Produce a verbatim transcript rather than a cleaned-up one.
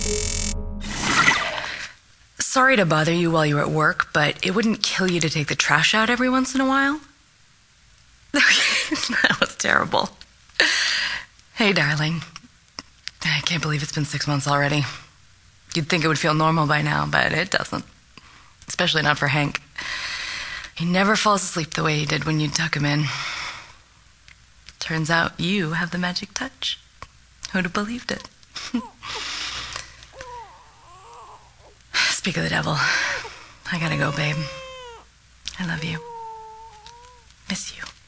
Sorry to bother you while you're at work, but it wouldn't kill you to take the trash out every once in a while? That was terrible. Hey, darling. I can't believe it's been six months already. You'd think it would feel normal by now, but it doesn't. Especially not for Hank. He never falls asleep the way he did when you tuck him in. Turns out you have the magic touch. Who'd have believed it? Speak of the devil. I gotta go, babe. I love you. Miss you.